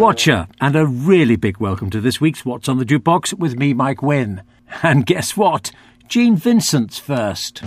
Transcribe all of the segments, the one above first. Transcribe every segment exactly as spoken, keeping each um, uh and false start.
Watcher, and a really big welcome to this week's What's on the Jukebox with me, Mike Wynn. And guess what? Gene Vincent's first.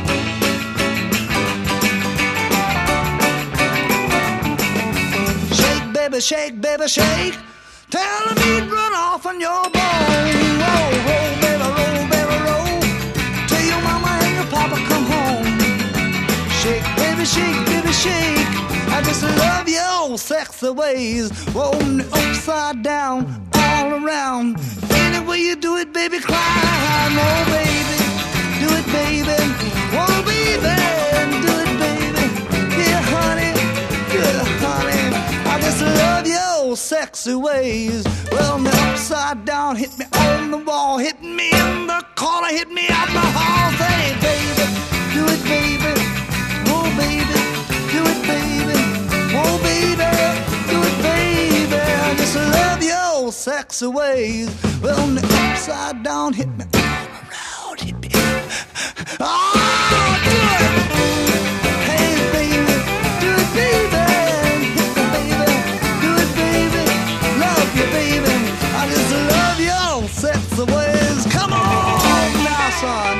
Shake, baby, shake, baby, shake. Tell the beat run off on your bone. Roll, roll, baby, roll, baby, roll. Till your mama and your papa come home. Shake, baby, shake, baby, shake. I just love your sexy ways. Rolling it upside down, all around. Any way you do it, baby, climb. Oh, baby, do it, baby. Oh, baby, do it, baby. Yeah, honey, yeah, honey. I just love your sexy ways. Roll me upside down, hit me on the wall, hit me in the corner, hit me out the hall. Say, baby, do it, baby. Oh, baby, do it, baby. Oh, baby, do it, baby. I just love your sexy ways. Well, on the upside down, hit me all around, hit me. Oh, do it. Hey, baby, do it, baby. Hit me, baby. Do it, baby. Love you, baby. I just love your sexy ways. Come on now, son.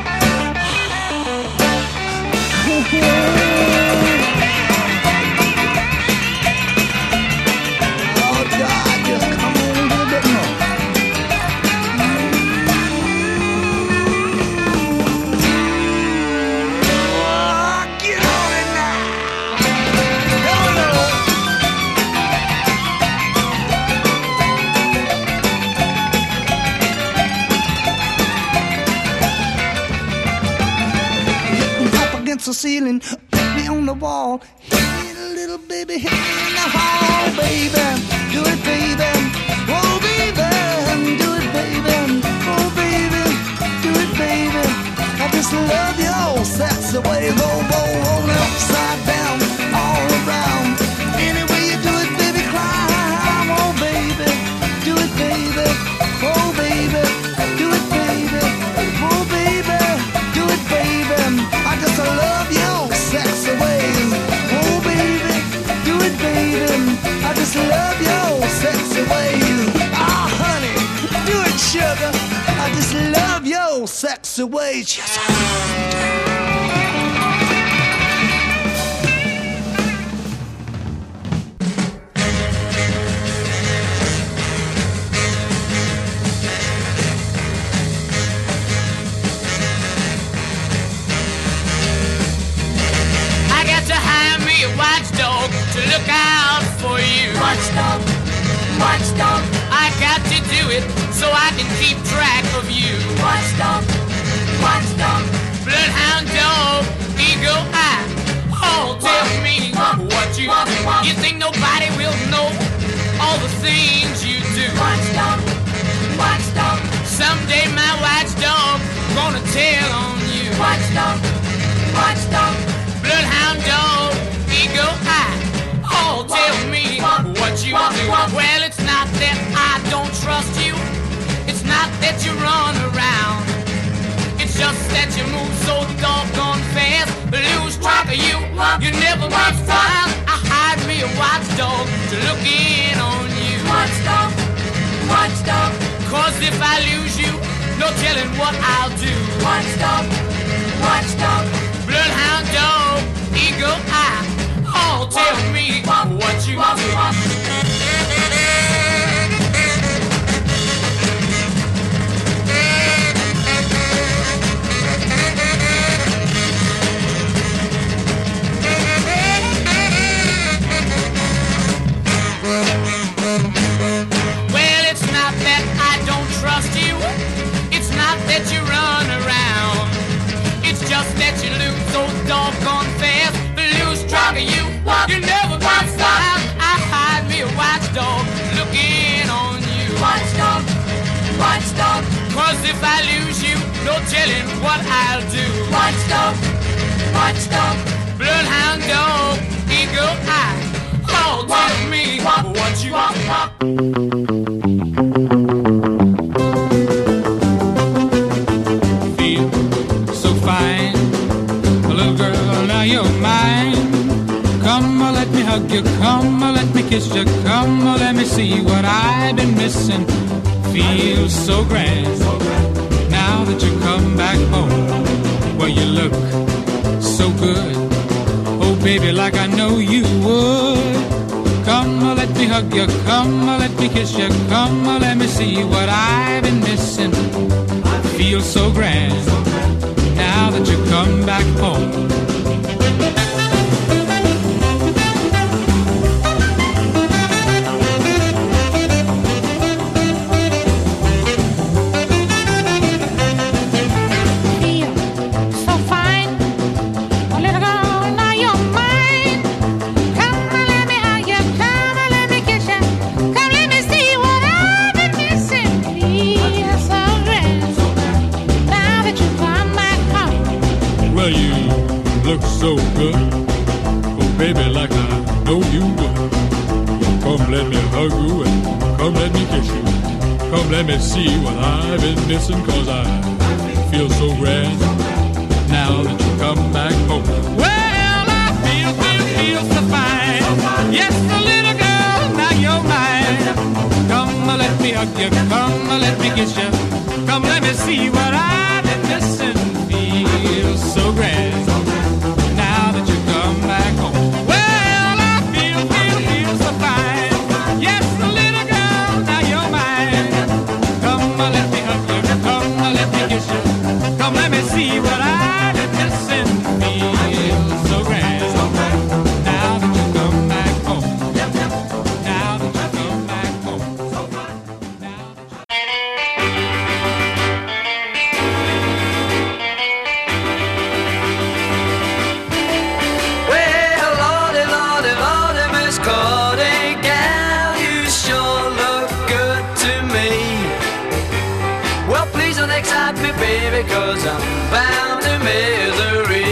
The ceiling, hit me on the wall, hit me little baby, hit me in the hall, baby, do it, baby, oh baby, do it, baby, oh baby, do it, baby. I just love your sexy way, go, go, roll it upside down, all around. Any way you do it, baby, climb, oh baby, do it, baby, oh baby, do it, baby, oh baby, do it, baby. I just love your sexy ways. Oh, baby, do it, baby. I just love your sexy ways. Ah, oh, honey, do it, sugar. I just love your sexy ways. Yes, watchdog to look out for you. Watchdog, watchdog, I got to do it so I can keep track of you. Watchdog, watchdog, bloodhound dog, eagle eye. Oh, tell me what you do. You think nobody will know all the things you do? Watchdog, watchdog, someday my watchdog gonna tell on you. Watchdog, watchdog, bloodhound dog, eagle eye. Oh, tell me what you do. Well, it's not that I don't trust you. It's not that you run around. It's just that you move so doggone fast. Lose track of you. You never make time. I hired me a watchdog to look in on you. Watchdog, watchdog. Cause if I lose you, no telling what I'll do. Watchdog, watchdog, bloodhound dog, eagle eye. Oh, tell me what you do. Well, it's not that I don't trust you. It's not that you run around. It's just that you lose so doggone fast. Lose track of you. You never got five. I hired me a watchdog looking on you. Watchdog, watchdog. Cause if I lose you, no telling what I'll do. Watchdog, watchdog. Bloodhound dog, eagle eye. Oh, tell me what you feel so fine. Little girl, now you're mine. Come on, let me hug you, come let me kiss you, come let me see what I've been missing. Feels so grand, now that you come back home. Well, you look so good, oh baby, like I know you would. Come let me hug you, come let me kiss you, come let me see what I've been missing. Feels so grand, now that you come back home. So good, oh baby, like I know you would. Come let me hug you and come let me kiss you. Come let me see what I've been missing, cause I feel so grand now that you come back home. Well, I feel, feel, feel so fine. Yes, the little girl, now you're mine. Come let me hug you, come let me kiss you. Come let me see what I've been missing. Feel so grand. Back home. Well, I feel, feel, feel so fine. Yes, the little girl, now you're mine. Come, let me hug you. Come, let me kiss you. Come, let me see what I've been missing. Feel so grand. Now that you come back home. Now that you come back home. Now that baby, cause I'm bound to misery.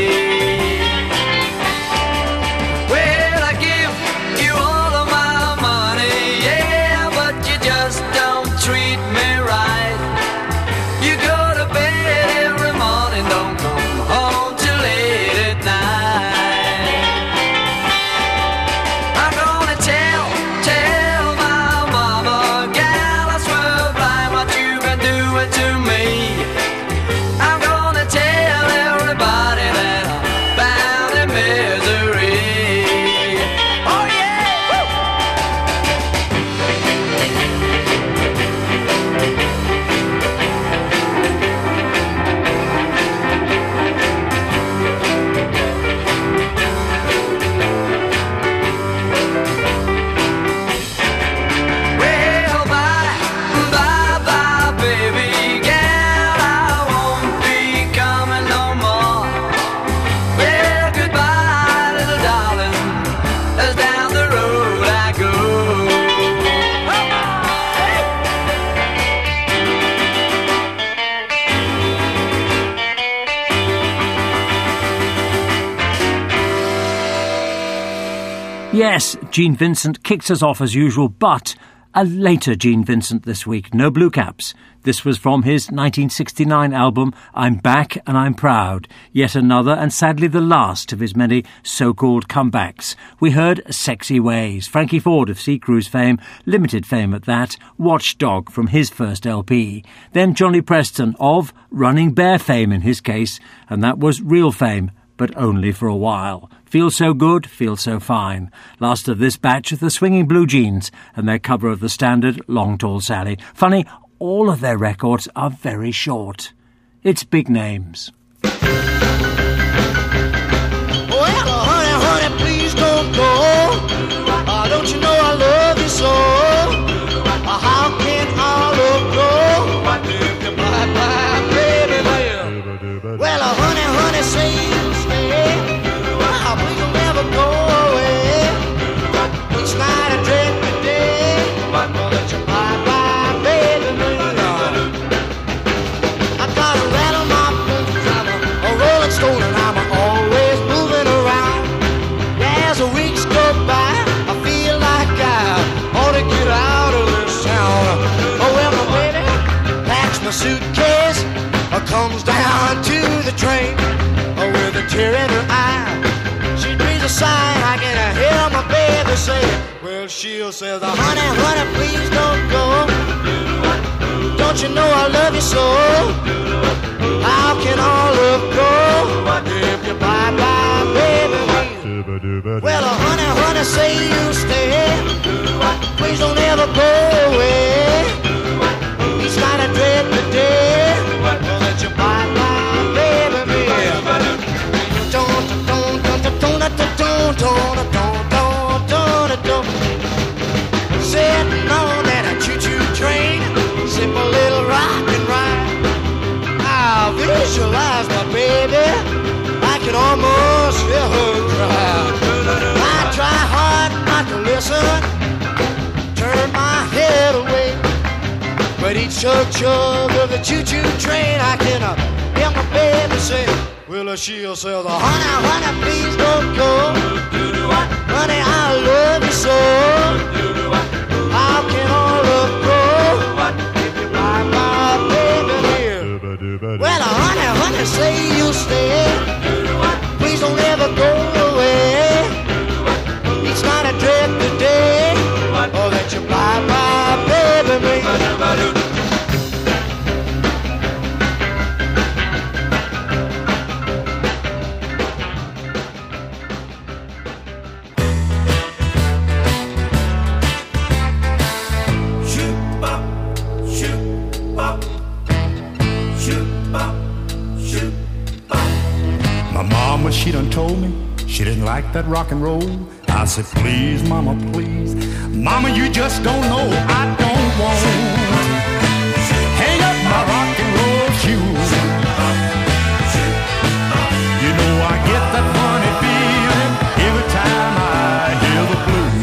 Well, I give you all of my money, yeah, but you just don't treat me right. You go to bed every morning, don't come home till late at night. I'm gonna tell, tell my mama, gal, I swear blind what you've been doing to me. Yes, Gene Vincent kicks us off as usual, but a later Gene Vincent this week, no Blue Caps. This was from his nineteen sixty-nine album, I'm Back and I'm Proud, yet another and sadly the last of his many so-called comebacks. We heard Sexy Ways, Frankie Ford of Sea Cruise fame, limited fame at that, Watchdog from his first L P, then Johnny Preston of Running Bear fame in his case, and that was real fame, but only for a while. Feel So Good, Feel So Fine. Last of this batch of the Swinging Blue Jeans and their cover of the standard Long Tall Sally. Funny, all of their records are very short. It's big names. Well, honey, honey, please don't go. Uh, don't you know I love you so? Uh, how can I love go? Bye, bye, baby, baby. Well, uh, honey, honey, say you'll stay. Uh, please don't ever go away. Each night I dread the day. Bye, bye, baby, baby. I gotta rattle my boots. I'm a, a rolling stone and I'm always moving around. As the weeks go by, I feel like I ought to get out of this town. Oh, well, my baby packs my suitcase, uh, comes down to the train uh, with Well, she'll say, honey, honey, please don't go. Don't you know I love you so? How can all love go if you bye-bye, baby? Well, honey, honey, say you stay. Please don't ever go away. Each night I dread the day that you bye-bye, baby. Don't, don't, don't, don't, don't, don't, don't, don't, don't, don't. Sitting on that choo-choo train, sip a little rock and ride. I visualize my baby, I can almost hear her cry. I try hard not to listen, turn my head away, but each chug chug of the choo-choo train, I can uh, hear my baby say, well, uh, she'll say, the honey, honey, please don't go. Honey, I love you so. How can all love go if you buy my baby here? Well, uh, honey, honey, say you'll stay. Please don't ever go away. Each night I dread the day oh, that you buy my baby me. She done told me she didn't like that rock and roll. I said, please, mama, please. Mama, you just don't know I don't want. Hang up my rock and roll shoes. You know I get that funny feeling every time I hear the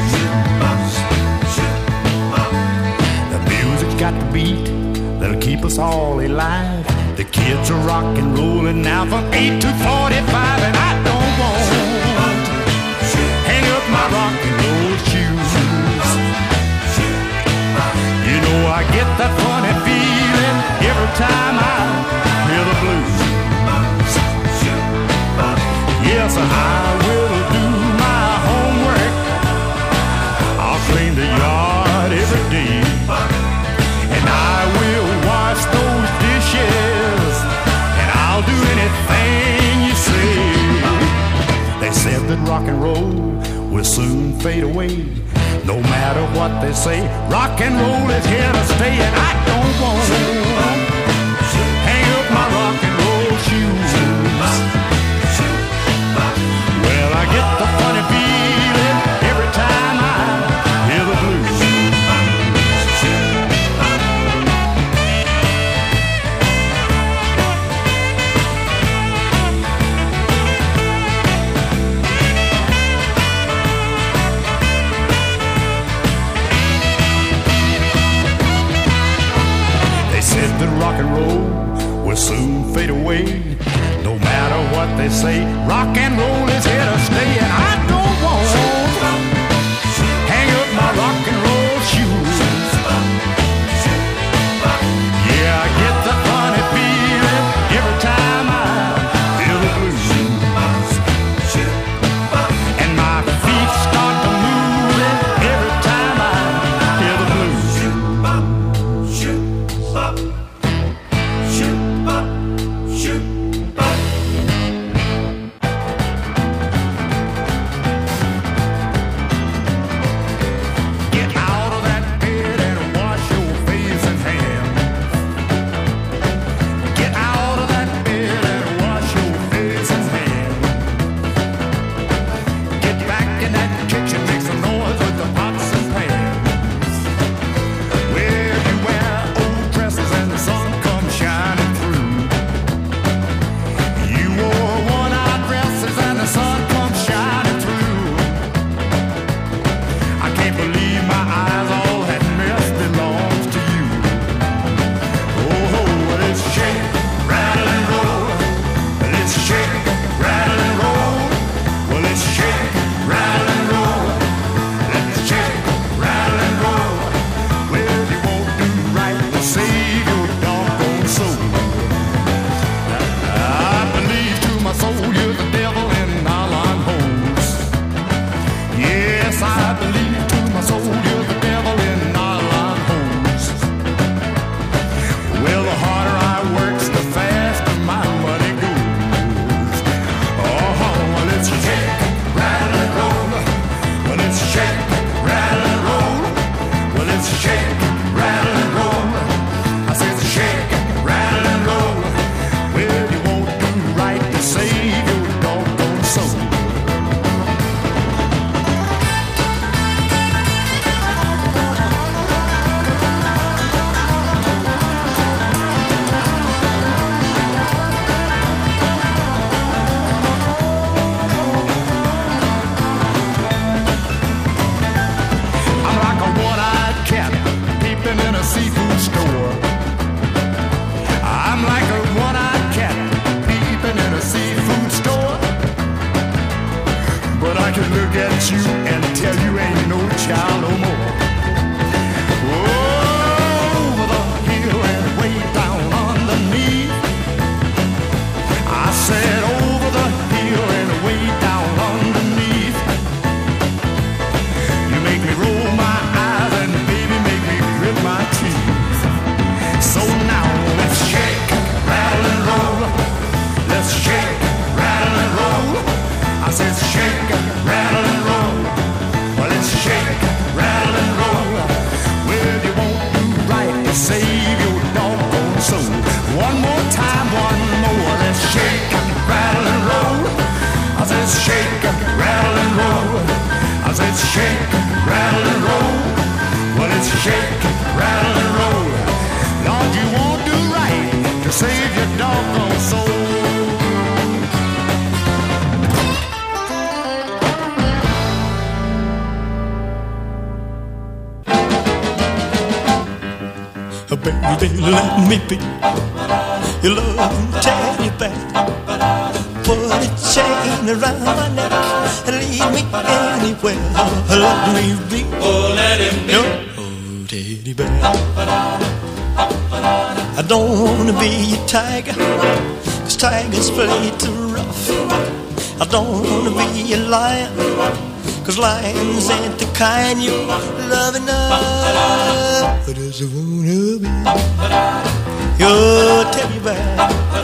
blues. The music's got the beat that'll keep us all alive. The kids are rock and rolling now from eight to forty-five, and I don't want hang up my rock and roll shoes. You know I get that funny feeling every time I hear the blues. Yes, I will do my homework. I'll clean the yard every day, and I will wash those dishes, and I'll do anything you say. They said that rock and roll will soon fade away. No matter what they say, rock and roll is here to stay, and I don't want hang up my rock and roll shoes. Well, I get the funny feeling every time I hear the blues. That rock and roll will soon fade away. No matter what they say, rock and roll is here to stay, and I don't want hang up my rock and roll shoes. Yeah, I get the funny feeling every time I hear the blues, and my feet start to move every time I hear the blues. kiss you and tell you ain't no child no more. Over the hill and way down underneath. I said over the hill and way down underneath. You make me roll my eyes and baby make me grit my teeth. So now let's shake, rattle and roll. Let's shake, rattle and roll. I said shake, rattle and roll. Well, let's shake, rattle and roll. Well, you won't do right to save your doggone soul. One more time, one more. Let's shake, rattle and roll. I said shake, rattle and roll. I said shake, rattle and roll. Well, it's shake, rattle and roll. Lord, you won't do right to save your doggone soul. Baby, let me be your loving teddy bear. Put a chain around my neck and lead me anywhere. Let me be, Oh, let him be. your oh, teddy bear. I don't wanna be a tiger, 'cause tigers play too rough. I don't wanna be a lion, 'cause lions ain't the kind you love enough. I just wanna be your teddy bear.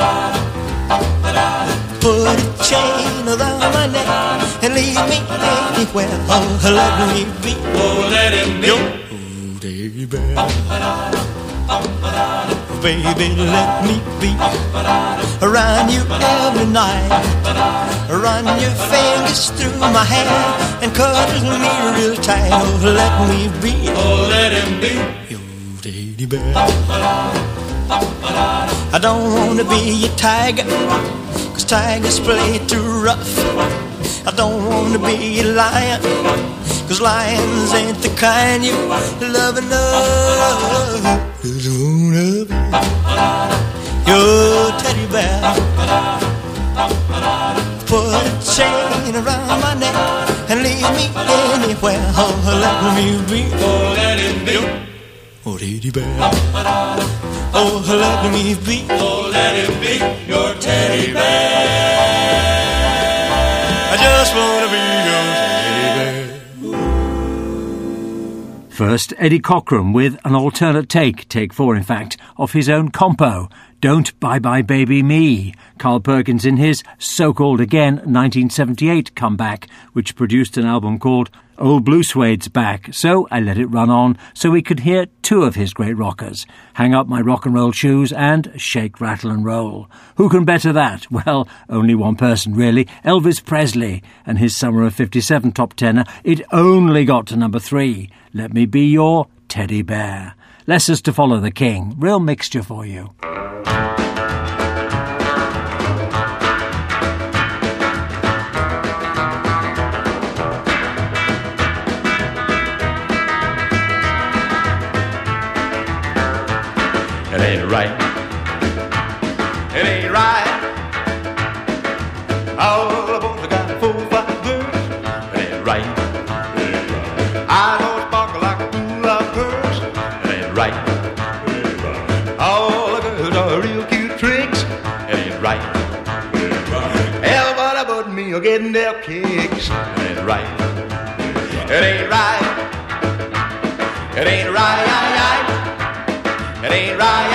Put a chain around my neck and lead me anywhere. Oh, let me be, Oh, let him be. your oh, teddy bear. Baby, let me be around you every night. Run your fingers through my hair and cuddle me real tight. Oh, let me be, Oh, let him be. your teddy bear. I don't wanna be a tiger, 'cause tigers play too rough. I don't wanna be a lion, 'cause lions ain't the kind you love enough. Just wanna be your teddy bear. Put a chain around my neck and lead me anywhere. Oh, let me be, Oh, let him be. oh, teddy bear. Oh, let me be, Oh, let him be your teddy bear. I just wanna be your teddy bear. First, Eddie Cochran with an alternate take, take four in fact, of his own compo, Don't Bye Bye Baby Me. Carl Perkins in his so-called again nineteen seventy-eight comeback, which produced an album called Old Blue Suede's Back. So I let it run on so we could hear two of his great rockers, Hang Up My Rock and Roll Shoes and Shake, Rattle and Roll. Who can better that? Well, only one person really, Elvis Presley, and his Summer of fifty-seven top tenner. It only got to number three, Let Me Be Your Teddy Bear. Lessons to Follow the King, real mixture for you. It ain't right. It ain't right. All the boys have got four, five girls. It ain't right. I know it's sparkle like a pool of pearls. It ain't right. All the girls are real cute tricks. It ain't right. Everybody but me are getting their kicks. It ain't right. It ain't right. It ain't right. It ain't right.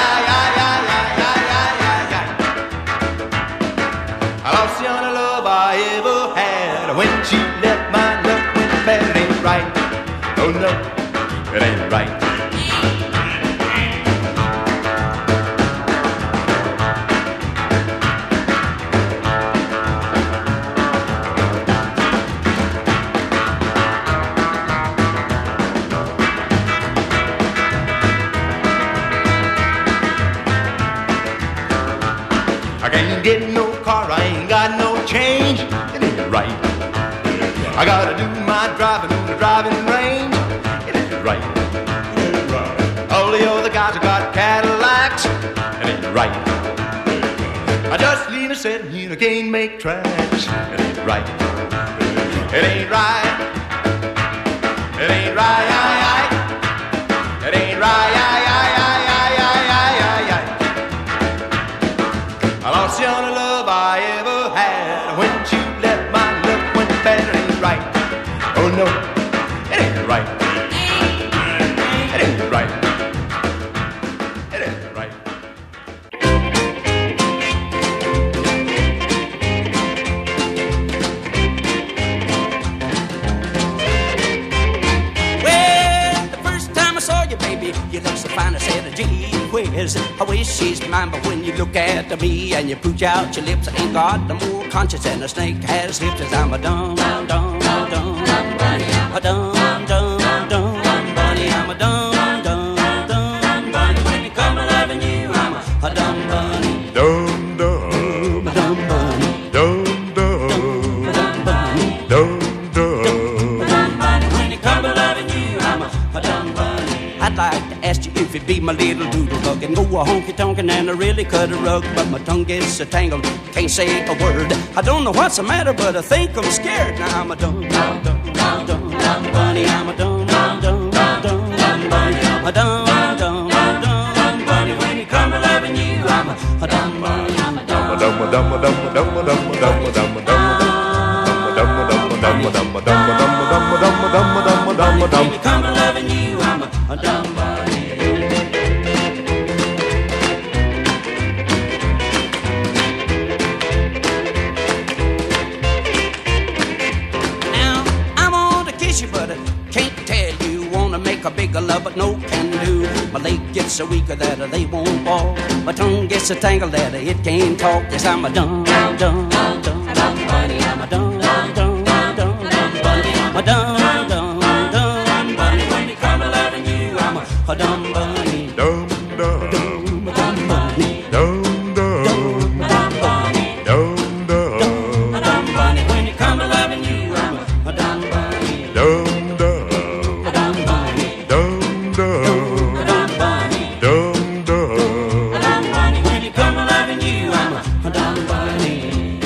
I lost the only love I ever had. When she left, my love went bad. It ain't right. Oh no, it ain't right. I can't get no car, I ain't got no change. It ain't right. I gotta do my driving on the driving range. It ain't right. All the other guys have got Cadillacs. It ain't right. I just lean a setting here, I can't make tracks. It ain't right. It ain't right. It ain't right. It ain't right. I lost the only love I ever had. When you left, my love went bad. It ain't right. Oh no, it ain't right. It ain't right. It ain't right. Well, the first time I saw you, baby, you look so fine. I said, gee whiz, I wish she's mine. But when you look at me and you pooch out your lips, I ain't got no more conscience than a snake has lips. As I'm a dumb, dumb, dumb, dumb, dumb bunny. I'm a dumb, dumb, dumb, dumb bunny. I'm a dumb, dumb, dumb bunny. When it comes to loving you, I'm a, a dumb bunny. Dum dum, A dumb bunny. dum dum, A dumb bunny. dum dum. A dumb bunny. When it comes to loving you, I'm a, a dumb bunny. I'd like to ask you if you'd be my little doodle bug and go a honky tonkin' and I really cut a rug, but my tongue gets so tangled, can't say a word. I don't know what's the matter, but I think I'm scared. Now I'm a dumb, dumb, dumb, dumb, dumb, dumb bunny. I'm a dumb, dumb, dumb, dumb, dumb, dumb bunny. I'm a dumb, dumb, dumb, dumb bunny. When it comes to loving you, I'm a, a dumb bunny. I'm a dumb, Dum dum dum dum dum dum dum dum dum dum dum dum dum. When it comes to loving you, I'm a, a dumb bunny. But I can't tell you, wanna make a bigger love, but no can do. My leg gets so weaker that they won't fall. My tongue gets so tangled that it can't talk. Yes, I'm a dumb, dumb, dumb, dumb, dumb bunny. I'm a dumb, dumb, dumb, dumb, dumb bunny. I'm a dumb, dumb, dumb bunny. When it comes to loving you, I'm a, a dumb bunny. Dum dum, Dumb, dumb bunny. dum dum, Dumb bunny. dum dum, A dumb bunny. When it comes to loving you, I'm a, a dumb bunny. dum dum, A dumb bunny. dum dum, A dumb bunny. dum dum. A dumb bunny. When it comes to loving you, I'm a, a dumb bunny.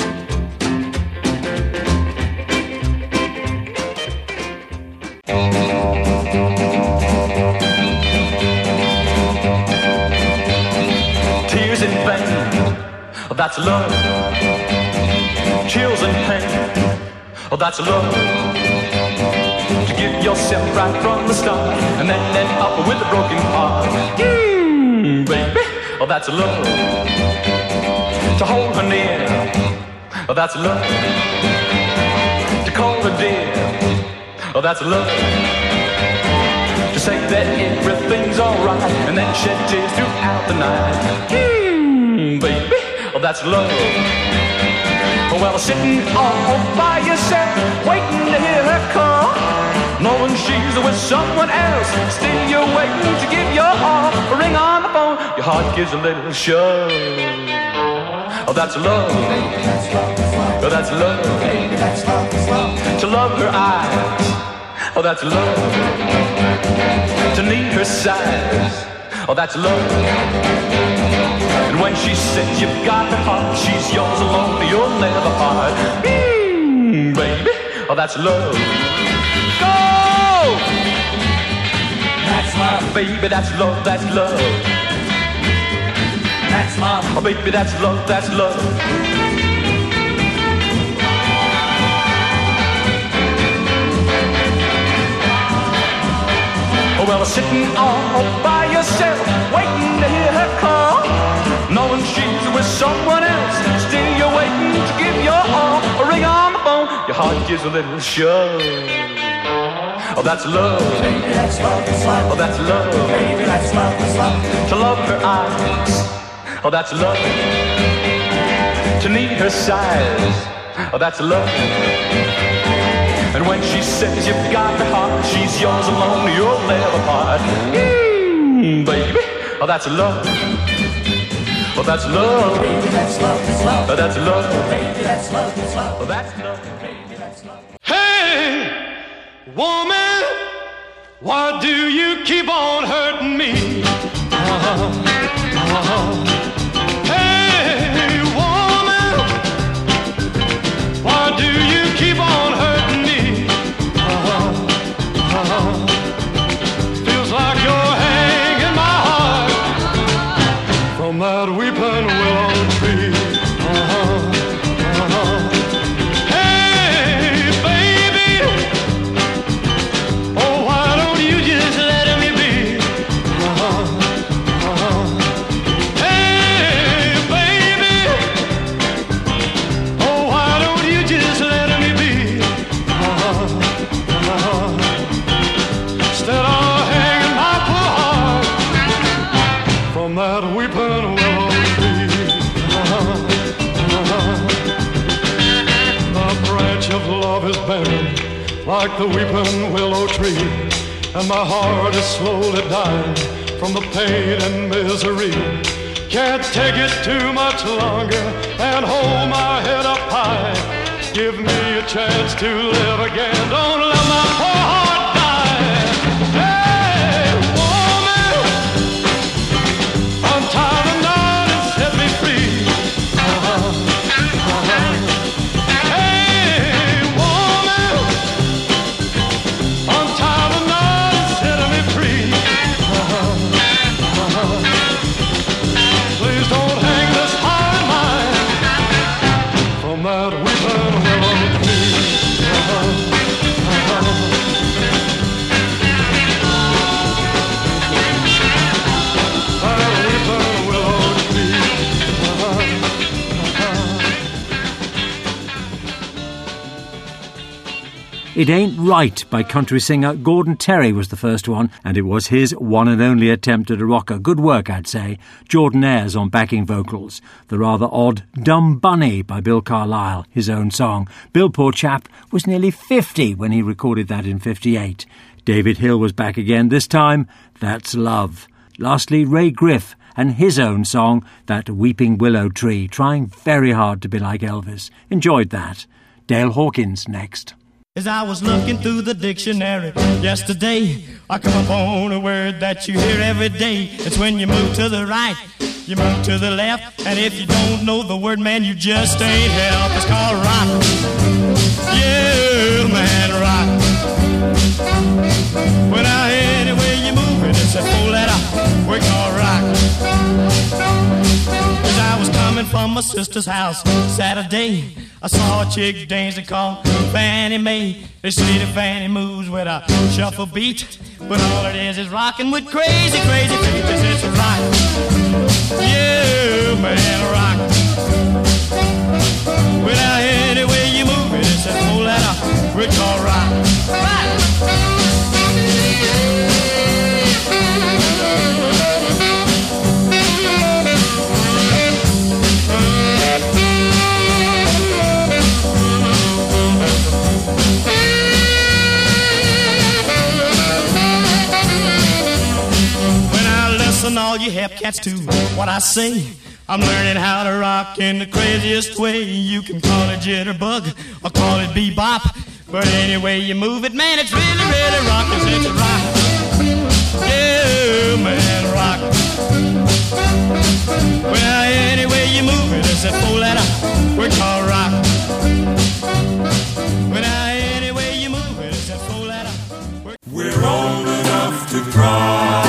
Tears in vain, oh, that's love. Chills and pain, oh, that's love. To give yourself right from the start and then end up with a broken heart. Mmm, baby, oh, that's love. To hold her near, oh, that's love. To call her dear, oh, that's love. To say that everything's alright and then shed tears throughout the night. Mmm, baby, oh, that's love. Well, sitting all by yourself, waiting to hear her call, knowing she's with someone else, still you're waiting to give your all. A ring on the phone, your heart gives a little shove. Oh, that's love. Oh, that's love. To love her eyes. Oh, that's love. To need her size. Oh, that's love. And when she says you've got her heart, she's yours alone, you'll never part. Mmm, baby, oh, that's love. Go! That's love. Baby, that's love, that's love. That's love. Oh, baby, that's love, that's love. Oh, well, sitting all by yourself, waiting to hear her call, knowing she's with someone else, still you're waiting to give your all. A ring on the phone, your heart gives a little shove. Oh, that's love. Baby, that's love, that's love. Oh, that's love. Baby, that's love, that's love. To love her eyes. Oh, that's love. To need her size. Oh, that's love. And when she says you've got her heart, she's yours alone, you'll never part. Mmm, baby, oh, that's love. Oh, that's love. Baby, that's love, that's love. Oh, that's love. Baby, that's love, that's love. Oh, that's love. Baby, that's love. Hey, woman, why do you keep on hurting me? Uh-huh. Uh-huh. Hey, woman, why do you keep on hurting me? bending like the weeping willow tree, and my heart is slowly dying from the pain and misery. Can't take it too much longer and hold my head up high. Give me a chance to live again. Don't let my poor heart die. Hey, woman, untie the knot and set me free. Uh-huh, uh-huh. Hey, woman, untie the knot and set me free. Uh-huh, uh-huh. Please don't hang this heart of mine from that weeping willow tree. Uh-huh, uh-huh. That weeping willow tree. Uh-huh, uh-huh. It Ain't Right by country singer Gordon Terry was the first one, and it was his one and only attempt at a rocker. Good work, I'd say. Jordan Ayres on backing vocals. The rather odd Dumb Bunny by Bill Carlisle, his own song. Bill, poor chap, was nearly fifty when he recorded that in fifty-eight. David Hill was back again, this time, That's Love. Lastly, Ray Griff and his own song, That Weeping Willow Tree, trying very hard to be like Elvis. Enjoyed that. Dale Hawkins next. As I was looking through the dictionary yesterday, I come upon a word that you hear every day. It's when you move to the right, you move to the left, and if you don't know the word, man, you just ain't help. It's called rock. Yeah, man, rock. Well, now, any way you move it, it's a full letter. We call rock. As I was coming from my sister's house Saturday, I saw a chick dancing called Fannie Mae. They say that Fannie moves with a shuffle beat, but all it is is rocking with crazy, crazy feet. This is rock. Yeah, man, rock. Well, now, any way you move it, it's a full letter. We call rock. Rock. Listen, all you hep cats, to what I say. I'm learning how to rock in the craziest way. You can call it jitterbug or call it bebop, but any way you move it, man, it's really, really rockin'. It's a rock. Yeah, man, rock. Well, any way you move it, it's a full letter. We call rock. Well, any way you move it, it's a full letter. We're, We're old enough to cry.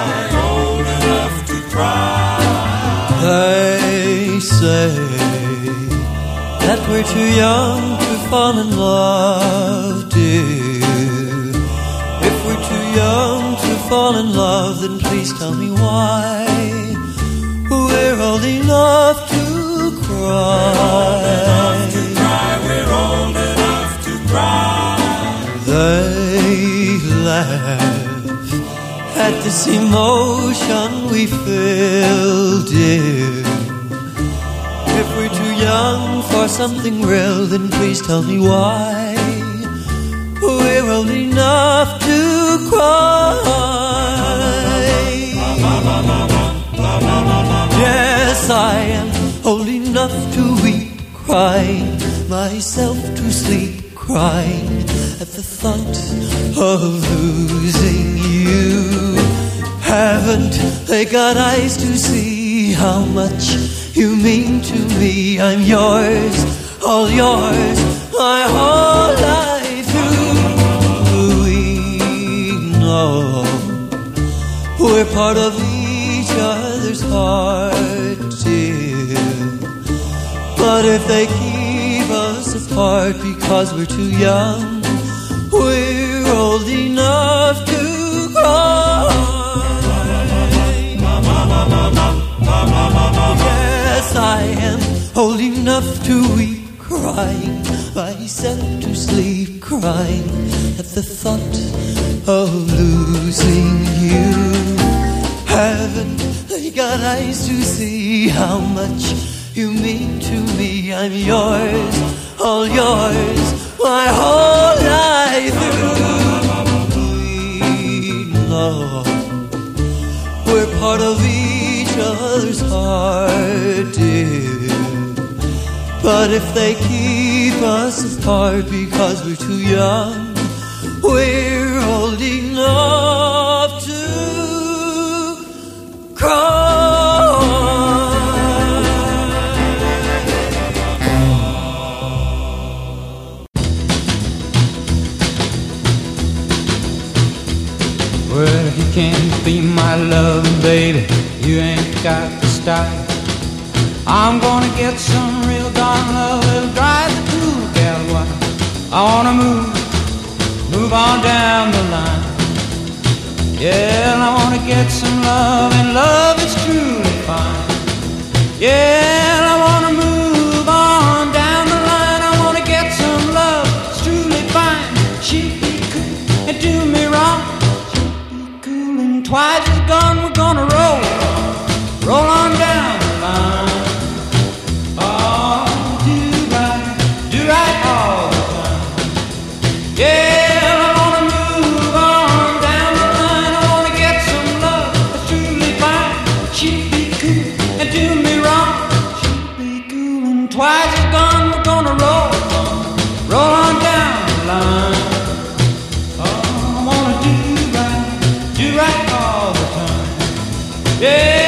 They say that we're too young to fall in love, dear. If we're too young to fall in love, then please tell me why. We're old enough to cry. We're old enough to cry. They laugh at this emotion we feel, dear. If we're too young for something real, then please tell me why. We're old enough to cry. Yes, I am old enough to weep, crying myself to sleep, crying at the thought of losing you. Haven't they got eyes to see how much you mean to me? I'm yours, all yours, my whole life through. We know we're part of each other's heart, dear. But if they keep us apart because we're too young, we're old enough to cry. Yes, I am old enough to weep, crying myself to sleep, crying at the thought of losing you. Haven't they got eyes to see how much you mean to me? I'm yours, all yours, my whole But if they keep us apart because we're too young, we're old enough to cry. Well, if you can't be my love, baby, you ain't got the style. I'm gonna get some real darn love that'll drive the cool gal wild. I wanna move, move on down the line. Yeah, I wanna get some love, and love is truly fine. Yeah, I wanna move on down the line. I wanna get some love, it's truly fine. She'd be cool and do me wrong. She'd be cool and twice as gone. We're gonna roll, roll on down the line. Yeah, I wanna move on down the line. I wanna get some love that's truly fine. She'd be cool and do me wrong. She'd be cool and twice as gone. We're gonna roll, roll on down the line. Oh, I wanna do right, do right all the time. Yeah.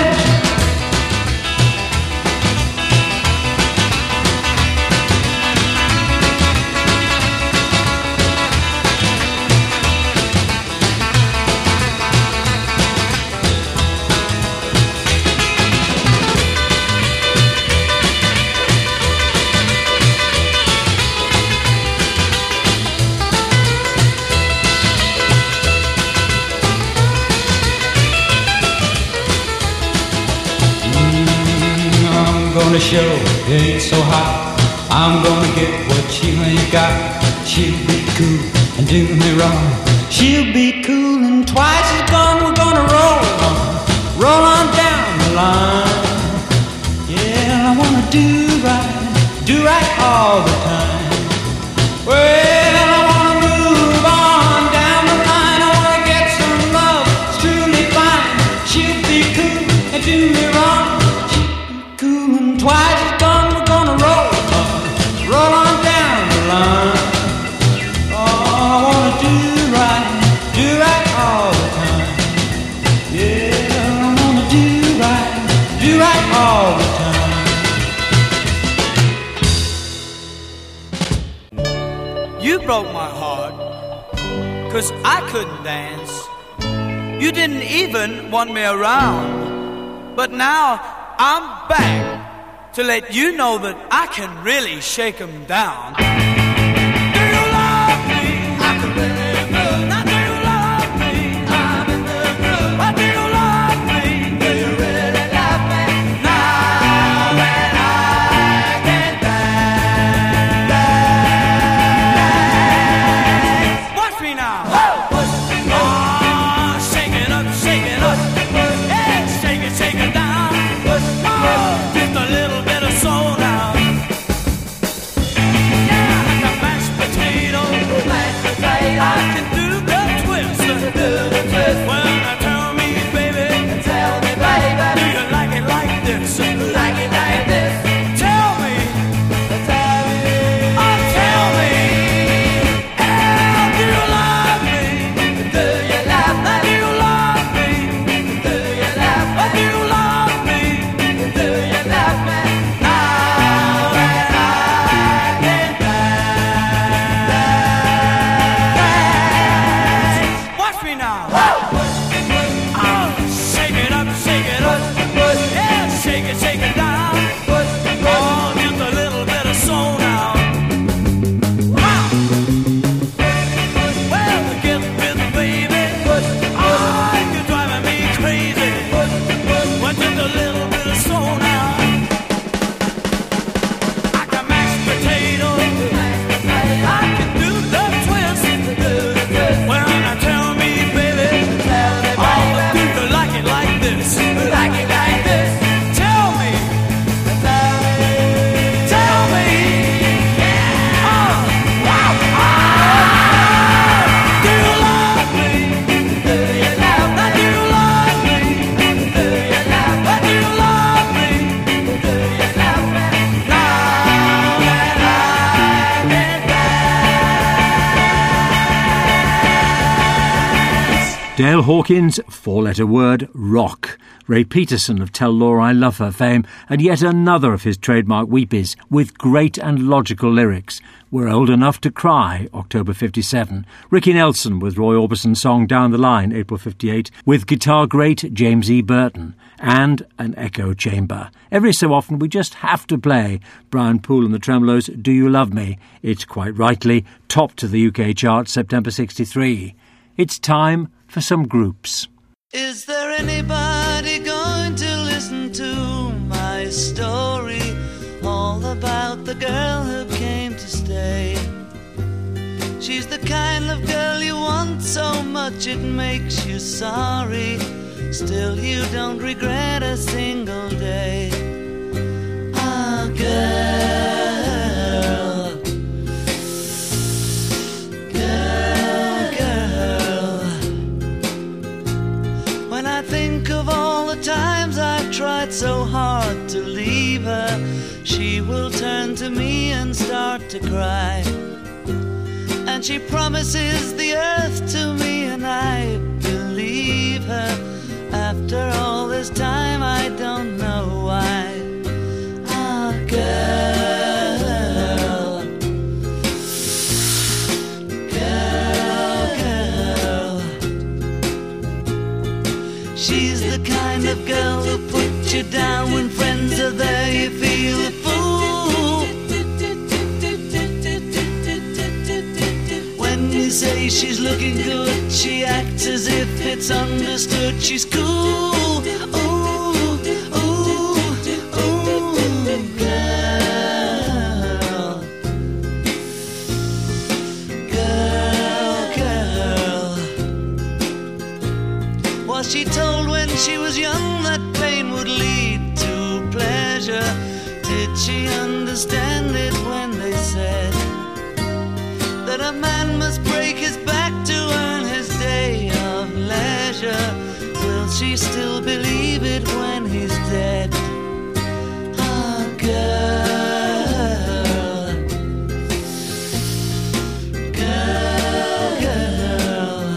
Gonna show it ain't so hot. I'm gonna get what you ain't got. She'll be cool and do me wrong. She'll be cool and twice as gone. We're gonna roll on, roll on down the line. Yeah, I wanna do right, do right all the time. Well, I wanna move on down the line. I wanna get some love, it's truly fine. She'll be cool and do me wrong. Twice as gone, we're gonna roll, roll on down the line. Oh, I wanna do right, do right all the time. Yeah, I wanna do right, do right all the time. You broke my heart, 'cause I couldn't dance. You didn't even want me around. But now I'm back to let you know that I can really shake 'em down. Do you love me? I can really move. Now do you love me? I'm in the groove. Why do you love me? Do you really love me? Now that I can dance. Watch me now. Oh, shake it up, shake it up. Hey, shake it, shake it down. Oh, just a little soul now. Yeah. Dale Hawkins, four-letter word, rock. Ray Peterson of Tell Laura I Love Her fame, and yet another of his trademark weepies, with great and logical lyrics. We're Old Enough to Cry, October fifty-seven. Ricky Nelson with Roy Orbison's song Down the Line, April fifty-eight, with guitar great James E. Burton, and an echo chamber. Every so often we just have to play Brian Poole and the Tremolos' Do You Love Me? It's quite rightly topped to the U K chart September sixty-three. It's time for some groups. Is there anybody going to listen to my story? All about the girl who came to stay. She's the kind of girl you want so much it makes you sorry. Still you don't regret a single day. Ah, girl, girl, girl. When I think of all the times I've tried so hard to leave her, she will turn to me and start to cry. And she promises the earth to me, and I believe her. After all this time, I don't know why. Ah, girl, girl, girl. She's the kind of girl who puts you down when friends are there. You feel a fool when you say she's looking good. She acts as if it's understood. She's cool. Ooh, ooh, ooh, girl, girl, girl. Was she told when she was young that pain would lead to pleasure? Did she understand it when they said that a man must break his back to earn his day of leisure? Will she still believe it when he's dead? Ah, girl, girl, girl.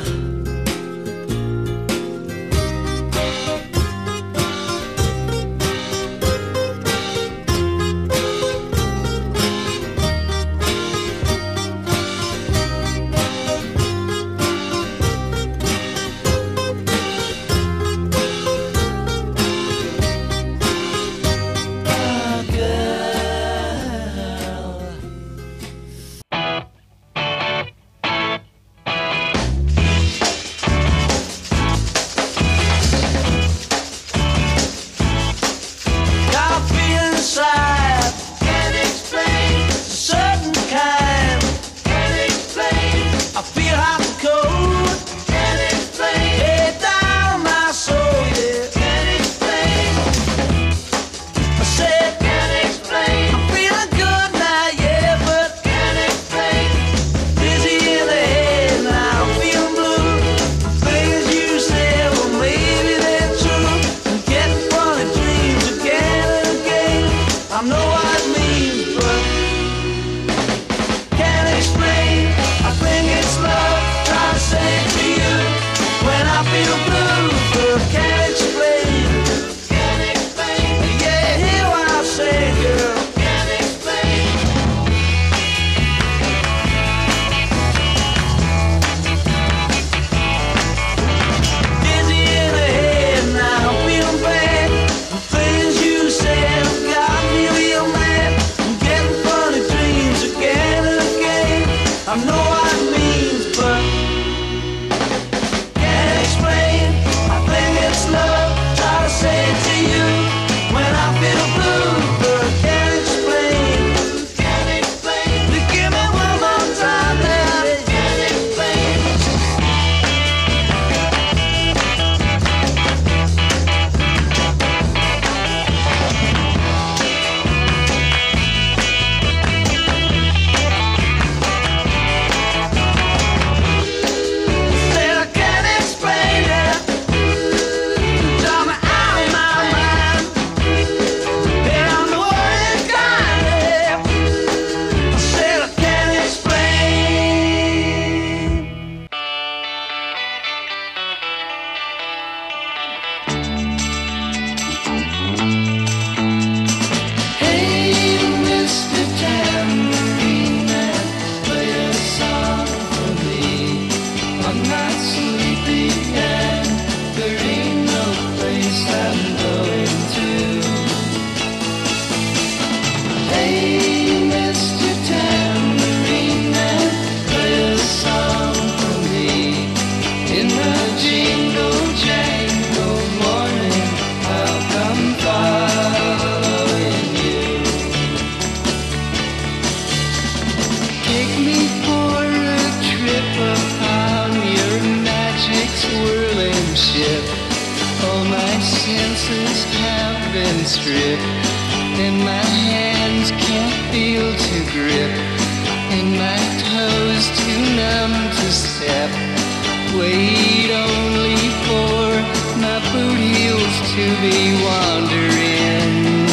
senses have been stripped, and my hands can't feel to grip, and my toes too numb to step. Wait only for my boot heels to be wandering.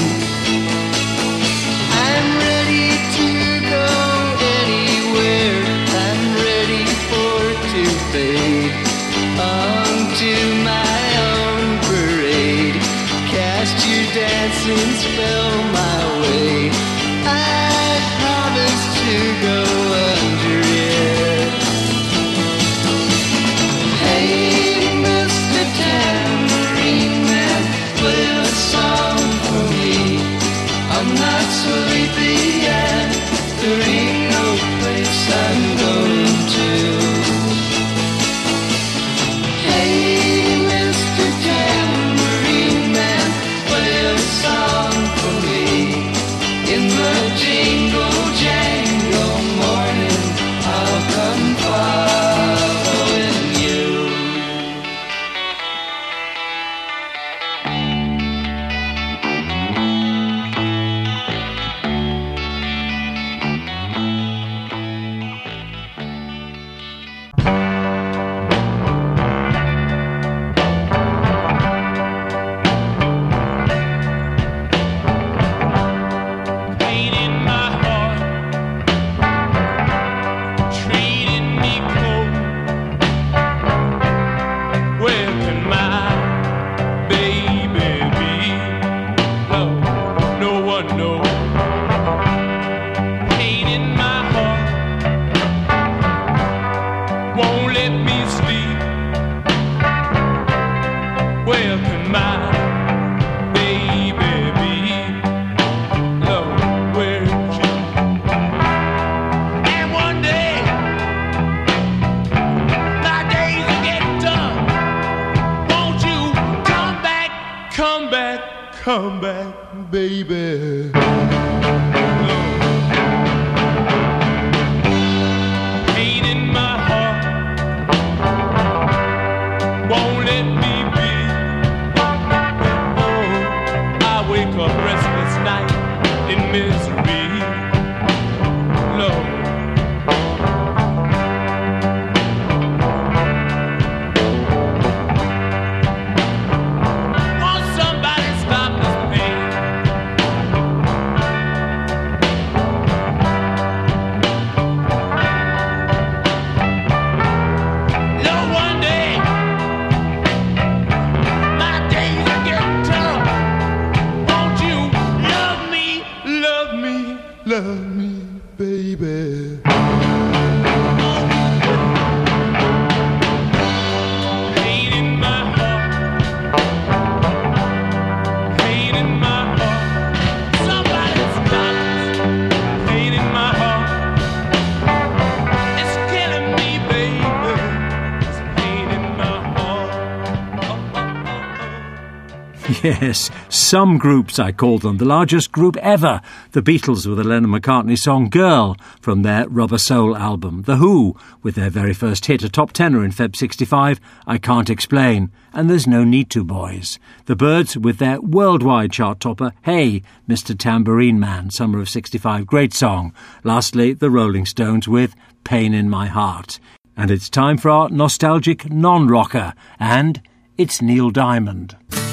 I'm ready to go anywhere. I'm ready for to fade onto my own parade. Cast your dancing spell my way. I promise to go under it. Hey, Mister Tambourine Man, play a song for me. I'm not sleepy and there ain't no place I'm going to. Hey, Mister Tambourine Man, play a song for me. In the jingle jangle morning, I'll come following you. Pain in my heart, treating me cold. Where can my baby be? No, no one knows. Pain in my heart won't let me sleep. Where can my baby be? No, where is she? And one day, my days are getting done. Won't you come back, come back, come back, baby? Pain in my heart won't let me be. Oh, I wake up restless night in misery. Lord. Won't somebody stop this pain? No, one day my days are getting tough. Won't you love me, love me, love me, baby? Pain in my heart, pain in my heart. Somebody stop this pain in my heart. It's killing me, baby. This pain in my heart. Yes, some groups, I call them. The largest group ever, the Beatles with the Lennon-McCartney song Girl from their Rubber Soul album. The Who with their very first hit, a top tenner in February sixty-five, I Can't Explain. And There's No Need To Boys. The Byrds with their worldwide chart topper, Hey, Mister Tambourine Man, summer of sixty-five, great song. Lastly, the Rolling Stones with Pain in My Heart. And it's time for our nostalgic non-rocker, and it's Neil Diamond.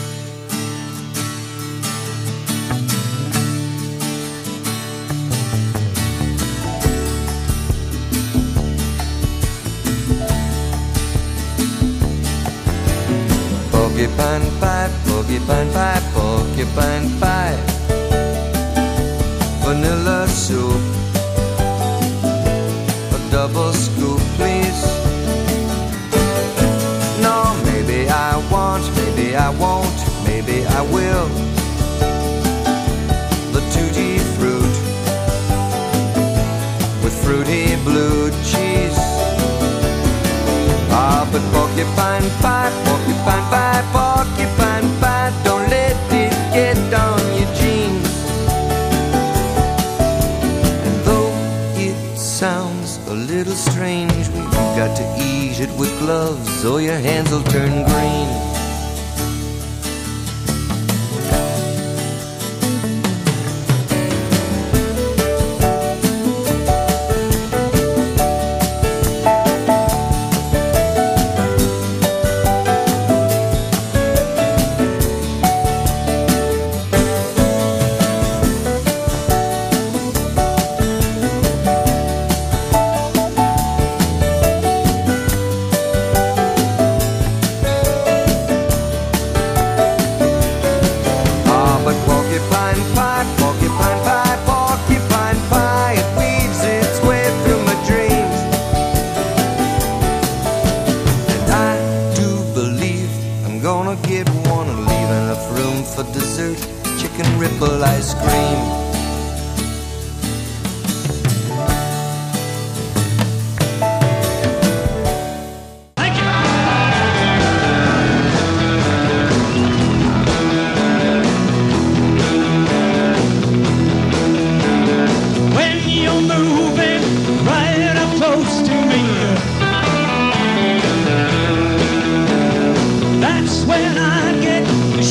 Porcupine pie, porcupine pie, porcupine pie. Vanilla soup, a double scoop, please. No, maybe I want, maybe I won't, maybe I will. The tutti fruit with fruity blue cheese. Ah, but porcupine pie, porcupine pie, porcupine pie, don't let it get on your jeans. And though it sounds a little strange, we've got to eat it with gloves or your hands will turn green.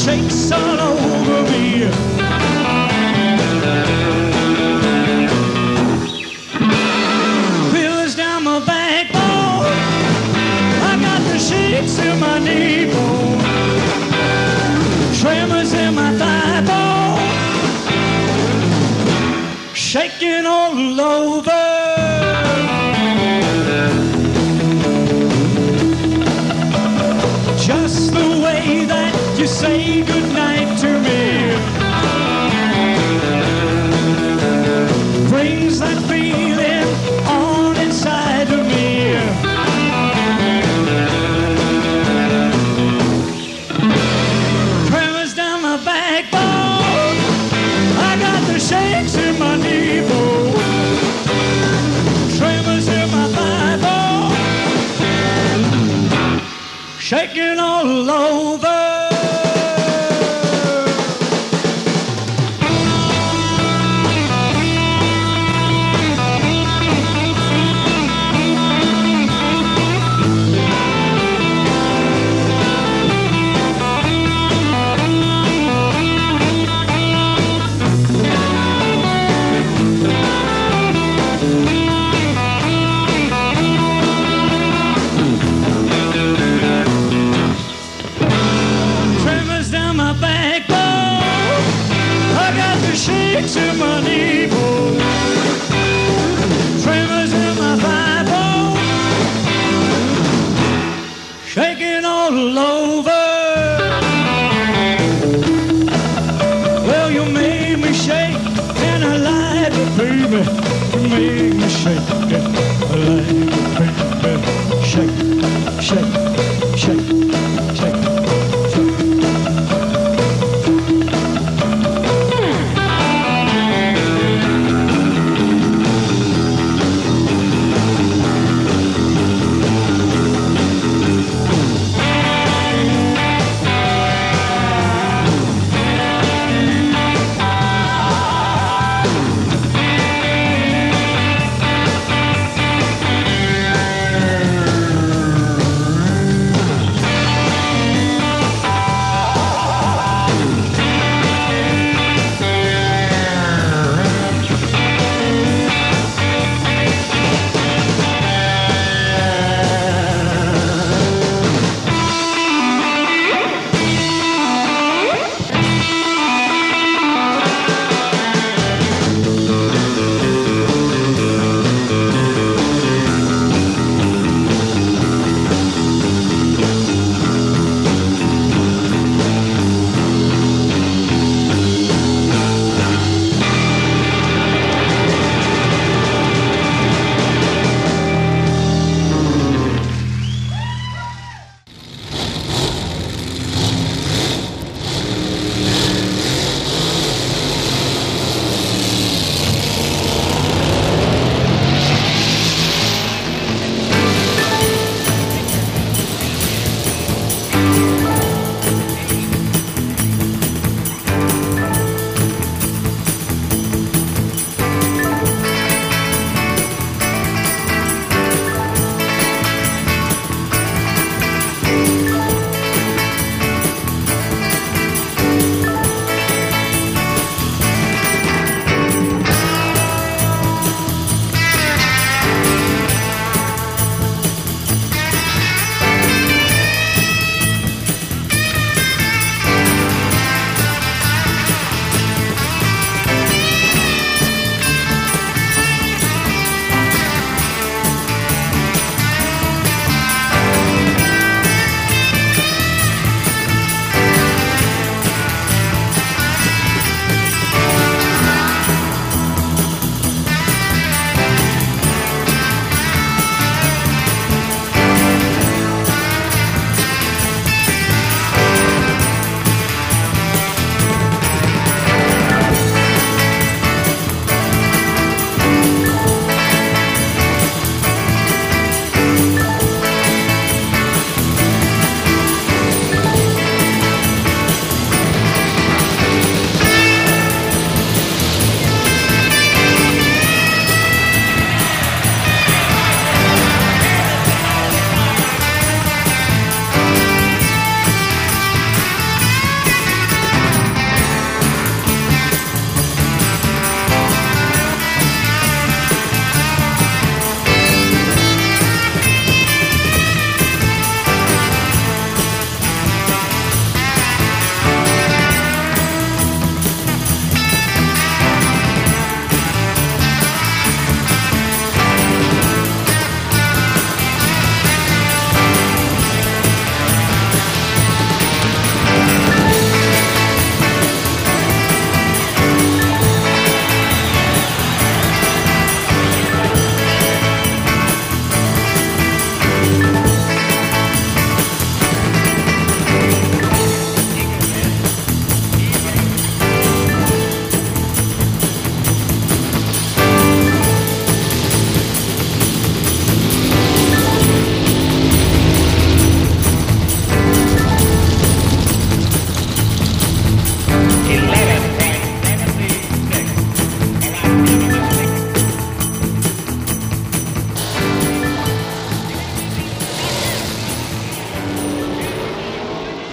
shakes all over me. Quivers down my backbone. I got the shakes in my knee bone. Tremors in my thigh bone. Shaking all over. Just the way that you say goodnight to me brings that feeling on inside of me. Tremors down my backbone. I got the shakes in my knee bone. Tremors in my thigh bone. Shaking all over. Shakes in my knee bone. Tremors in my thigh bone. Shaking all over. Well, you made me shake and I lied, baby. You made me shake and I lied, baby. Shake, shake, shake, shake.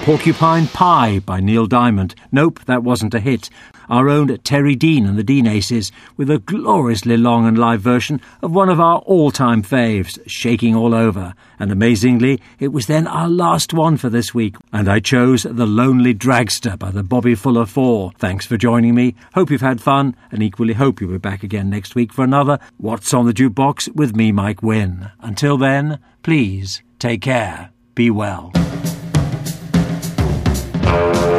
Porcupine Pie by Neil Diamond. Nope, that wasn't a hit. Our own Terry Dean and the Dean Aces with a gloriously long and live version of one of our all-time faves, Shaking All Over. And amazingly, it was then our last one for this week, and I chose The Lonely Dragster by the Bobby Fuller Four. Thanks for joining me. Hope you've had fun, and equally hope you'll be back again next week for another What's on the Jukebox with me, Mike Wynn. Until then, please take care. Be well.